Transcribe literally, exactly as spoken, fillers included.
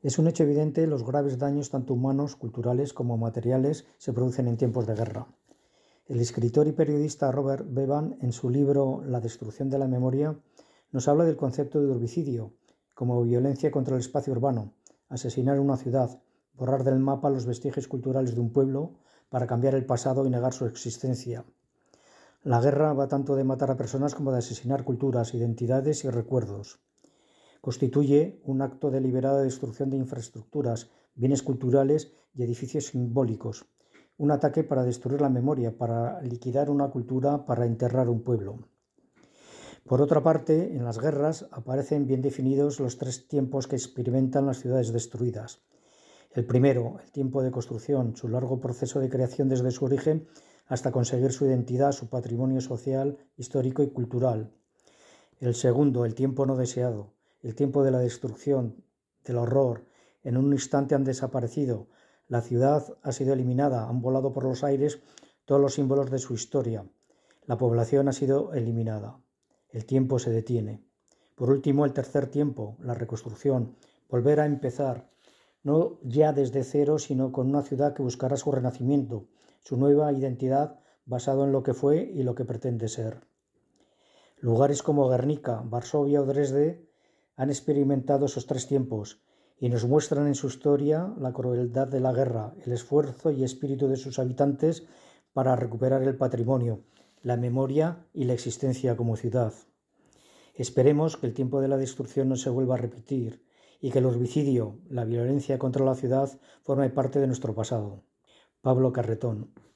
Es un hecho evidente los graves daños tanto humanos, culturales como materiales se producen en tiempos de guerra. El escritor y periodista Robert Bevan, en su libro La destrucción de la memoria, nos habla del concepto de herbicidio como violencia contra el espacio urbano, asesinar una ciudad, borrar del mapa los vestigios culturales de un pueblo para cambiar el pasado y negar su existencia. La guerra va tanto de matar a personas como de asesinar culturas, identidades y recuerdos. Constituye un acto deliberado de destrucción de infraestructuras, bienes culturales y edificios simbólicos. Un ataque para destruir la memoria, para liquidar una cultura, para enterrar un pueblo. Por otra parte, en las guerras aparecen bien definidos los tres tiempos que experimentan las ciudades destruidas. El primero, el tiempo de construcción, su largo proceso de creación desde su origen hasta conseguir su identidad, su patrimonio social, histórico y cultural. El segundo, el tiempo no deseado, el tiempo de la destrucción, del horror. En un instante han desaparecido. La ciudad ha sido eliminada, han volado por los aires todos los símbolos de su historia. La población ha sido eliminada. El tiempo se detiene. Por último, el tercer tiempo, la reconstrucción, volver a empezar, no ya desde cero, sino con una ciudad que buscará su renacimiento, su nueva identidad basado en lo que fue y lo que pretende ser. Lugares como Guernica, Varsovia o Dresde han experimentado esos tres tiempos y nos muestran en su historia la crueldad de la guerra, el esfuerzo y espíritu de sus habitantes para recuperar el patrimonio, la memoria y la existencia como ciudad. Esperemos que el tiempo de la destrucción no se vuelva a repetir y que el herbicidio, la violencia contra la ciudad, forme parte de nuestro pasado. Pablo Carretón.